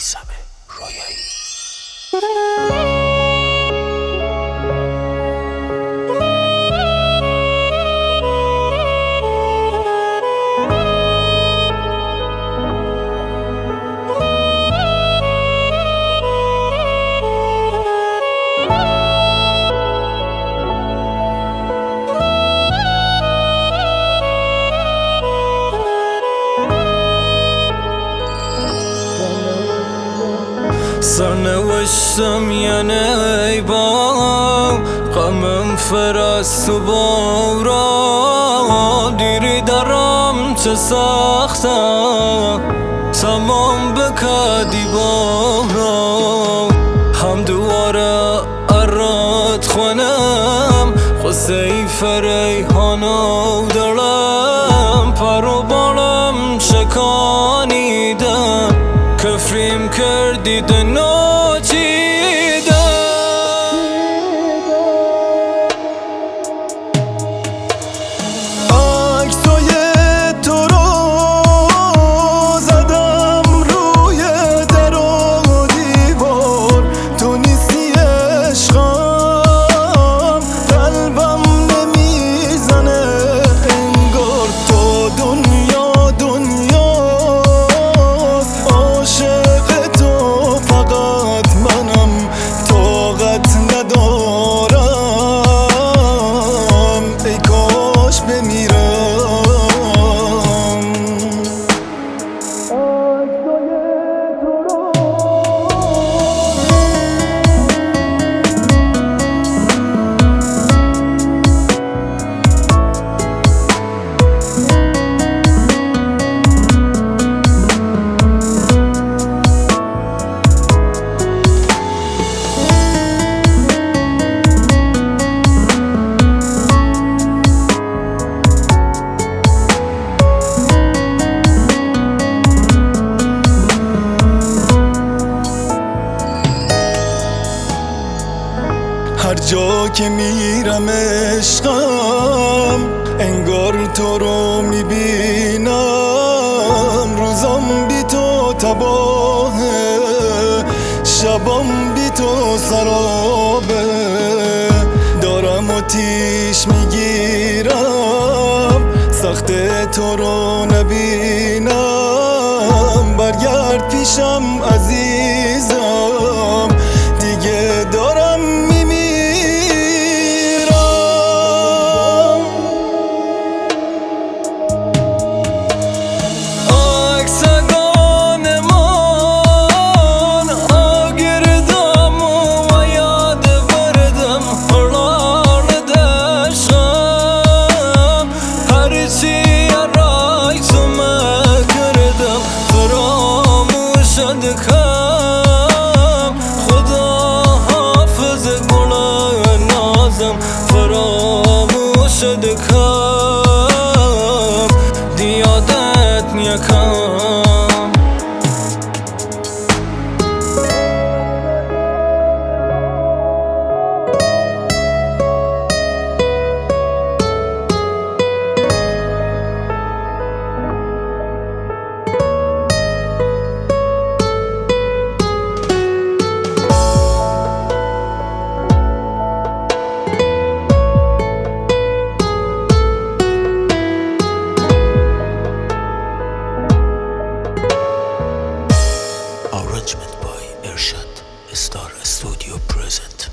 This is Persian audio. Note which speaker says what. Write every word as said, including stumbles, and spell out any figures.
Speaker 1: میثم رویایی.
Speaker 2: سرنوشتم یعنی ای با غمم فرست و بارا دیری درم چه سختم تمام بکدی بارا هم دواره اراد خونم خسته ای فریحانو دلم پر و بالم شکانیدم کفریم کردید ناچیدم
Speaker 3: عکسای تو رو زدم روی در و دیوار تو نیستی عشقم قلبم نمیزنه انگار تو دنیا دنیاست عاشق تو فقط منم طاقت ندارم ای کاش بمیرم. هر جا که میرم عشقم انگار تو رو میبینم روزام بی تو تباهه شبام بی تو سرابه دارم آتیش میگیرم سخت تو رو نبینم برگرد پیشم عزیزم دیگه دارم
Speaker 2: خدا حافظ گل نازم فراموش دکم دیادت میکم.
Speaker 1: Arrangement by Ershad Star Studio present.